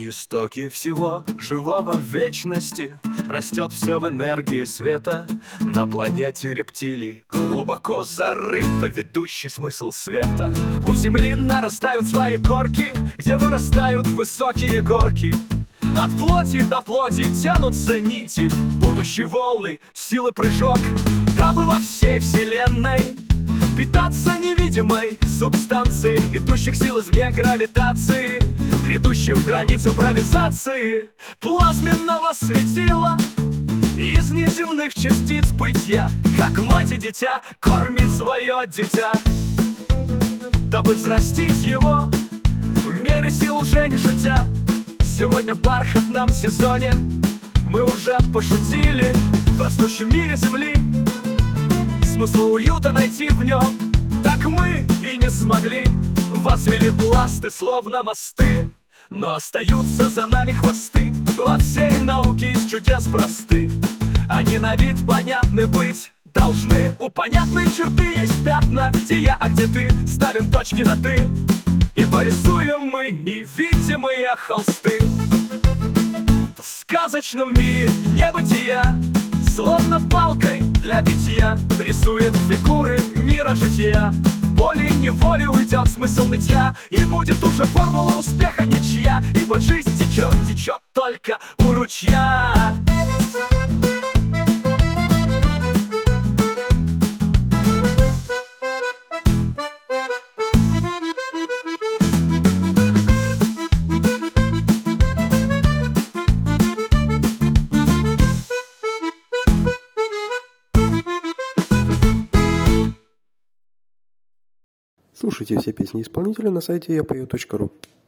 истоки всего живого в вечности растет все в энергии света. На планете рептилий глубоко зарыто ведущий смысл света. У Земли нарастают свои корки, где вырастают высокие горки. От плоти до плоти тянутся нити, будущей волны, силы прыжок, дабы во всей вселенной питаться невидимой субстанцией, идущих сил извне гравитации, грядущих границ импровизации, плазменного светила из неземных частиц бытия, как мать и дитя кормит свое дитя, дабы взрастить его в мере сил уже не шутя. Сегодня в бархатном сезоне мы уже пошутили в растущем мире земли. Смысл уюта найти в нем так мы и не смогли. Возвели пласты, словно мосты, но остаются за нами хвосты. Во всей науке из чудес просты, они на вид понятны быть должны. У понятной черты есть пятна, где я, а где ты. Ставим точки над «и» и порисуем мы невидимые холсты. В сказочном мире небытия, словно палкой для битья, рисует фигуры мира жития. Волей-неволей уйдет смысл нытья, и будет уже формула успеха ничья. Ибо жизнь течет, течет только у ручья. Слушайте все песни исполнителя на сайте yapою.ru.